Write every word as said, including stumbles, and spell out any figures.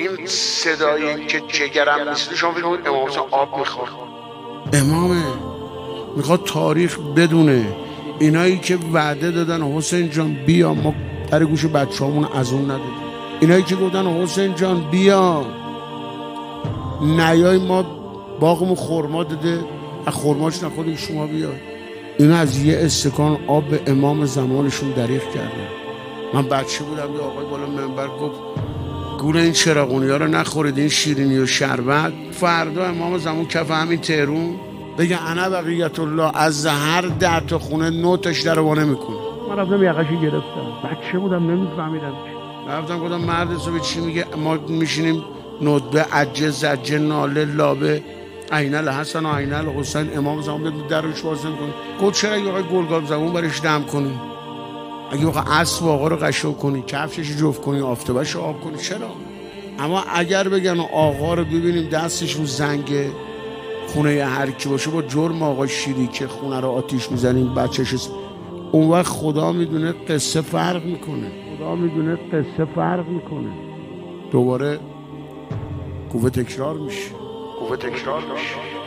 این صدایی که جگرم میسید شما فکر کنید امام حسین آب میخواد؟ امامه میخواد تاریخ بدونه اینایی که وعده دادن حسین جان بیا ما در گوش بچه همون از اون ندادیم، اینایی که گفتن حسین جان بیا نیای ما باغمون خورما داده از خورماش نخوریم شما بیا، اینا از یه استکان آب به امام زمانشون دریغ کردن. من بچه بودم یه آقای بالا منبر گفت گول این چراغونی ها رو نخورید این شیرینی و شربت، فردا امام زمان کف همین تهرون بگه انا بقیت الله از هر ده تا خونه نوتش در وانه میکنه. من رفتم یقشی گرفتم، بچه بودم نمیفهمیدم رفتم گفتم مرد حسابی چی میگه؟ ما میشینیم ندبه عجه زجه ناله لابه عین الحسن و عین الحسین امام زمان بیاد در روش باز نمیکنه. گفت چرا اگه آقای گلگاب زبون برش دم کنی، اگه آقا اسب آقا رو قشو کنی کفشش جفت کنی آفتابش آب کنی چرا؟ اما اگر بگن آقا رو ببینیم دستش رو زنگ خونه هر کی باشه با جرم آقا شیری که خونه رو آتیش میزنیم بچه‌ش، اون وقت خدا میدونه قصه فرق میکنه، خدا میدونه قصه فرق میکنه. دوباره قوه تکرار میشه، قوه تکرار میشه.